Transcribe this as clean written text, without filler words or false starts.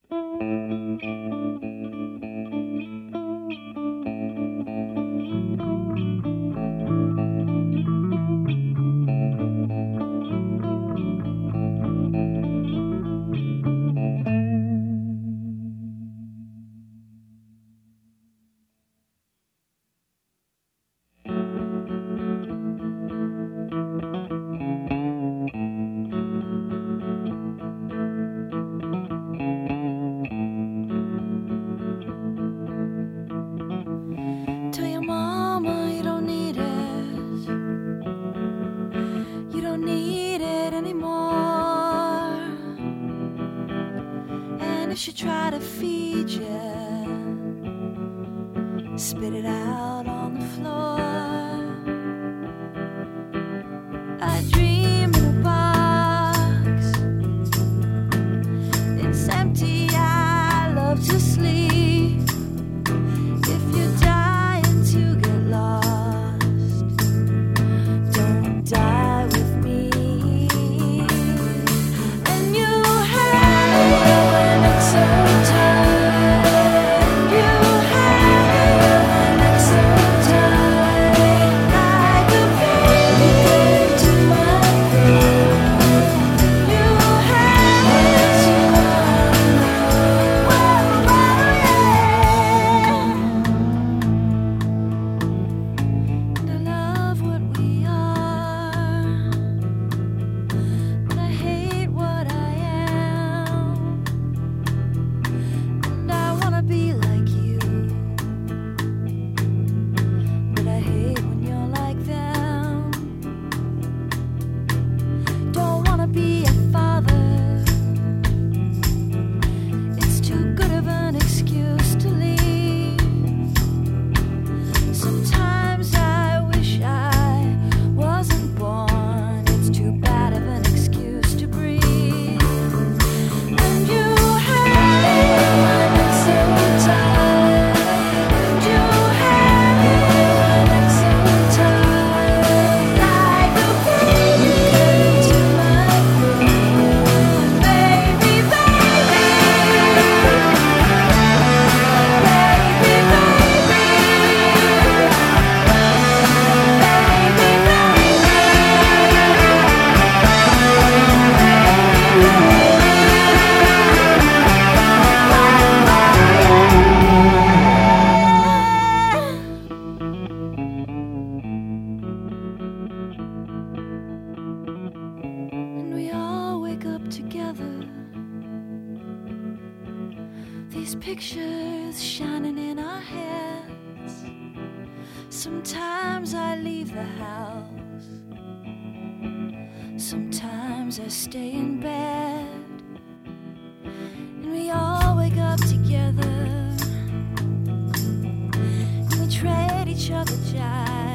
She try to feed you, spit it out on the floor. I dream in a box, it's empty, I love to sleep. If you're dying to get lost, don't die with me. And you have so tired, you have so tired, like a baby to my breast. You have to and I love what we are, but I hate what I am. And I wanna be like you, but I hate when you're like them. Don't wanna be a father, it's too good of an excuse to leave. Sometimes I wish I wasn't born, it's too bad of an excuse to breathe. And you have so tired, you have so tired, like a baby to my breast. Baby, baby, baby, and we all wake up together, these pictures shining in our heads. Sometimes I leave the house, sometimes I stay in bed, and we all wake up together, and we trade each other jive.